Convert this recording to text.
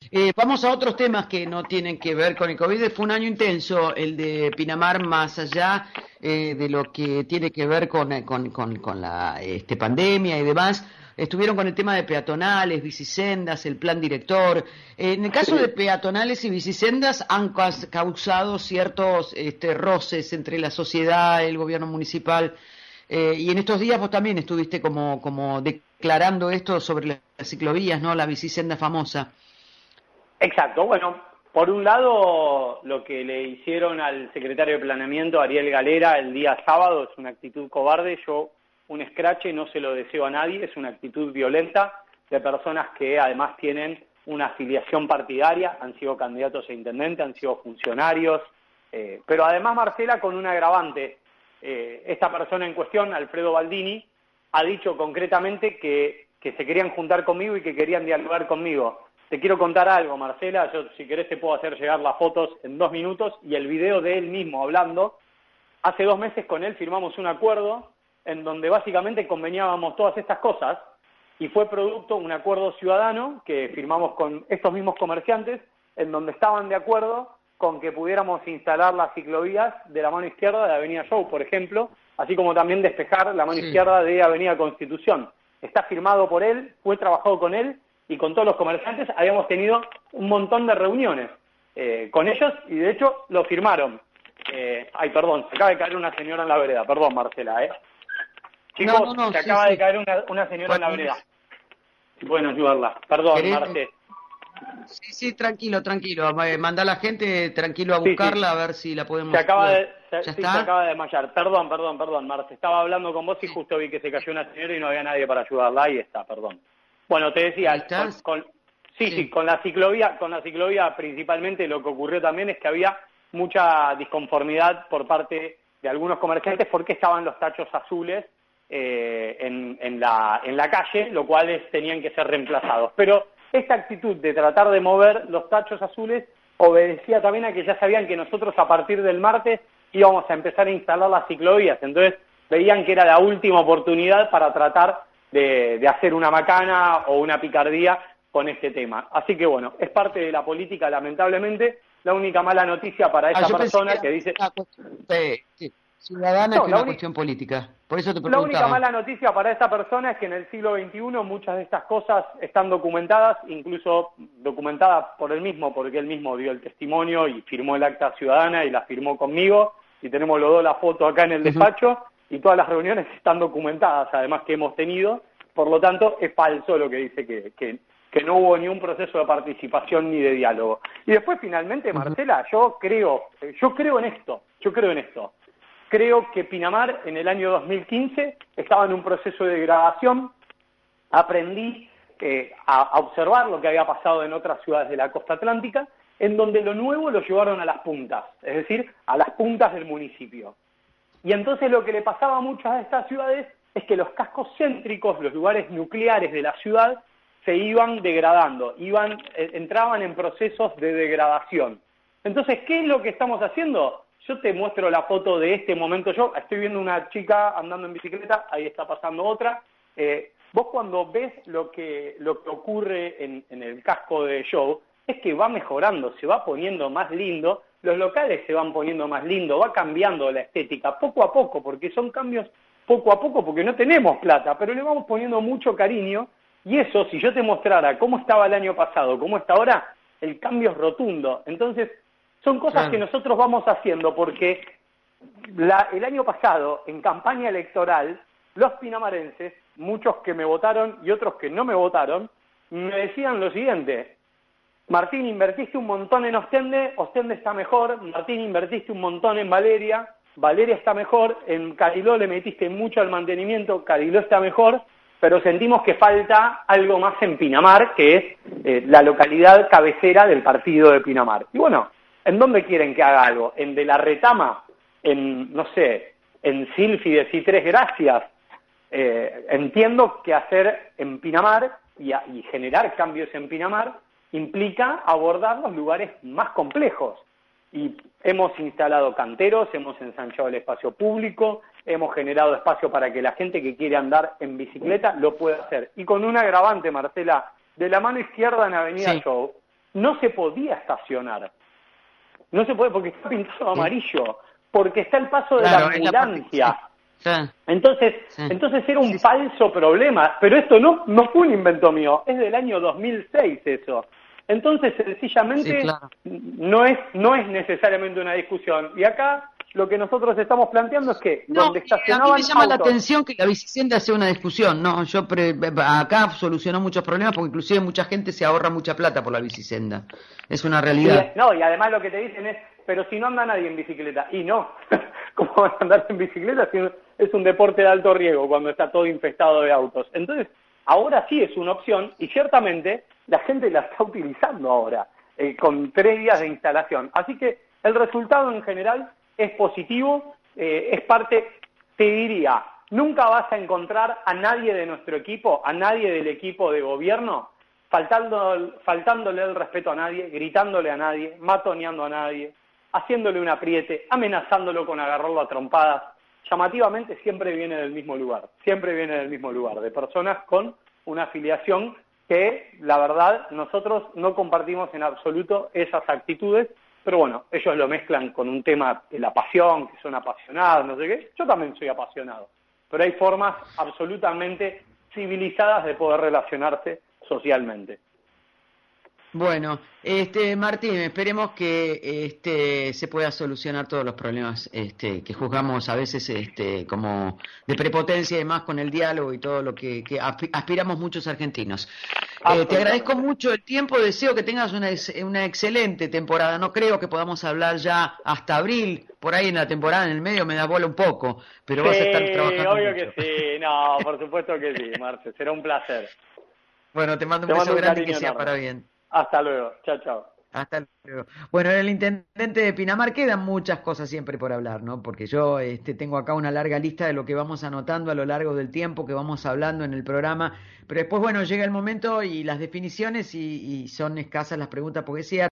Vamos a otros temas que no tienen que ver con el COVID. Fue un año intenso el de Pinamar, más allá de lo que tiene que ver con la pandemia y demás. Estuvieron con el tema de peatonales, bicisendas, el plan director. En el caso de Sí, peatonales y bicisendas han causado ciertos roces entre la sociedad, el gobierno municipal. Y en estos días vos también estuviste como declarando esto sobre las ciclovías, ¿no? La bicisenda famosa. exacto. Bueno, por un lado, lo que le hicieron al secretario de Planeamiento, Ariel Galera, el día sábado es una actitud cobarde. Yo, un escrache, no se lo deseo a nadie. Es una actitud violenta de personas que además tienen una afiliación partidaria, han sido candidatos a intendente, han sido funcionarios, pero además, Marcela, con un agravante. Esta persona en cuestión, Alfredo Baldini, ha dicho concretamente que se querían juntar conmigo y que querían dialogar conmigo. Te quiero contar algo, Marcela, yo si querés te puedo hacer llegar las fotos en 2 minutos y el video de él mismo hablando. Hace 2 meses con él firmamos un acuerdo en donde básicamente conveníamos todas estas cosas y fue producto un acuerdo ciudadano que firmamos con estos mismos comerciantes en donde estaban de acuerdo con que pudiéramos instalar las ciclovías de la mano izquierda de Avenida Show, por ejemplo, así como también despejar la mano Sí. izquierda de Avenida Constitución. Está firmado por él, fue trabajado con él y con todos los comerciantes habíamos tenido un montón de reuniones con ellos y de hecho lo firmaron. Ay, perdón, se acaba de caer una señora en la vereda, perdón Marcela, No, no, Chicos, no, se sí, acaba de sí. caer una señora en la vereda, Pues, si pueden ayudarla, perdón ¿querés? Marce. Sí, sí, tranquilo, tranquilo. Manda a la gente tranquilo a Sí, sí, buscarla a ver si la se podemos acaba ayudar. de, ¿Ya sí, se está? acaba de desmayar, perdón Marce, estaba hablando con vos y Sí. justo vi que se cayó una señora y no había nadie para ayudarla, ahí está, perdón. Bueno, te Ahí decía, estás. sí, Sí. con la ciclovía principalmente lo que ocurrió también es que había mucha disconformidad por parte de algunos comerciantes porque estaban los tachos azules en la calle, lo cual tenían que ser reemplazados. Pero esta actitud de tratar de mover los tachos azules obedecía también a que ya sabían que nosotros a partir del martes íbamos a empezar a instalar las ciclovías, entonces veían que era la última oportunidad para tratar de hacer una macana o una picardía con este tema. Así que bueno, es parte de la política, lamentablemente. La única mala noticia para Ah, esa yo pensé que persona era que dice... una cuestión sí, ciudadana No, que una cuestión política. Por eso te la única preguntaba. mala noticia para esta persona es que en el siglo XXI muchas de estas cosas están documentadas, incluso documentadas por él mismo, porque él mismo dio el testimonio y firmó el acta ciudadana y la firmó conmigo, y tenemos los dos la foto acá en el Ujú. despacho, y todas las reuniones están documentadas, además que hemos tenido, por lo tanto es falso lo que dice que no hubo ni un proceso de participación ni de diálogo. Y después finalmente, Ujú. Marcela, yo creo en esto, Creo que Pinamar en el año 2015 estaba en un proceso de degradación. Aprendí a observar lo que había pasado en otras ciudades de la costa atlántica, en donde lo nuevo lo llevaron a las puntas, es decir, a las puntas del municipio. Y entonces lo que le pasaba a muchas de estas ciudades es que los cascos céntricos, los lugares nucleares de la ciudad, se iban degradando, entraban en procesos de degradación. Entonces, ¿qué es lo que estamos haciendo? Yo te muestro la foto de este momento. Yo estoy viendo una chica andando en bicicleta, ahí está pasando otra. Vos cuando ves lo que ocurre en el casco de Show, es que va mejorando, se va poniendo más lindo, los locales se van poniendo más lindos, va cambiando la estética poco a poco, porque son cambios poco a poco, porque no tenemos plata, pero le vamos poniendo mucho cariño, y eso, si yo te mostrara cómo estaba el año pasado, cómo está ahora, el cambio es rotundo. Entonces, son cosas que Claro. nosotros vamos haciendo porque el año pasado, en campaña electoral, los pinamarenses, muchos que me votaron y otros que no me votaron, me decían lo siguiente: Martín, invertiste un montón en Ostende, Ostende está mejor. Martín, invertiste un montón en Valeria, Valeria está mejor. En Cariló le metiste mucho al mantenimiento, Cariló está mejor. Pero sentimos que falta algo más en Pinamar, que es la localidad cabecera del partido de Pinamar. Y bueno, ¿en dónde quieren que haga algo? ¿En De la Retama? ¿En, no sé, en Silfi de Tres Gracias? Entiendo que hacer en Pinamar y generar cambios en Pinamar implica abordar los lugares más complejos. Y hemos instalado canteros, hemos ensanchado el espacio público, hemos generado espacio para que la gente que quiere andar en bicicleta lo pueda hacer. Y con un agravante, Marcela, de la mano izquierda en Avenida Sí. Show, no se podía estacionar. No se puede porque está pintado Sí. amarillo, porque está el paso de Claro, la es la parte, ambulancia. sí. Entonces, Sí. entonces era un Sí, sí. falso problema, pero esto no fue un invento mío, es del año 2006 eso. Entonces, Sí, sencillamente, claro. no es necesariamente una discusión. Y acá lo que nosotros estamos planteando es que No, donde a mí me estacionaban llama la autos. atención que la bicicenda sea una discusión, ¿no? Acá solucionó muchos problemas porque inclusive mucha gente se ahorra mucha plata por la bicicenda. Es una realidad. Y además lo que te dicen es, pero si no anda nadie en bicicleta. Y no, ¿cómo van a andar en bicicleta si es un deporte de alto riesgo cuando está todo infestado de autos? Entonces, ahora sí es una opción y ciertamente la gente la está utilizando ahora, con 3 días de instalación. Así que el resultado en general es positivo, es parte, te diría, nunca vas a encontrar a nadie de nuestro equipo, a nadie del equipo de gobierno, faltándole el respeto a nadie, gritándole a nadie, matoneando a nadie, haciéndole un apriete, amenazándolo con agarrarlo a trompadas. Llamativamente siempre viene del mismo lugar, de personas con una afiliación que, la verdad, nosotros no compartimos en absoluto esas actitudes, pero bueno, ellos lo mezclan con un tema de la pasión, que son apasionados, no sé qué. Yo también soy apasionado, pero hay formas absolutamente civilizadas de poder relacionarse socialmente. Bueno, Martín, esperemos que se pueda solucionar todos los problemas que juzgamos a veces como de prepotencia y demás con el diálogo y todo lo que aspiramos muchos argentinos. Te agradezco Absolutamente. mucho el tiempo, deseo que tengas una excelente temporada. No creo que podamos hablar ya hasta abril, por ahí en la temporada en el medio me da bola un poco, pero vas a estar Sí, trabajando obvio mucho. que sí. No, por supuesto que sí, Marce. Será un placer. Bueno, te mando un Te beso mando un grande y que cariño sea enorme. para bien. Hasta luego. Chao, chao. Hasta luego. Bueno, el intendente de Pinamar quedan muchas cosas siempre por hablar, ¿no? Porque yo tengo acá una larga lista de lo que vamos anotando a lo largo del tiempo que vamos hablando en el programa, pero después, bueno, llega el momento y las definiciones y son escasas las preguntas porque sí,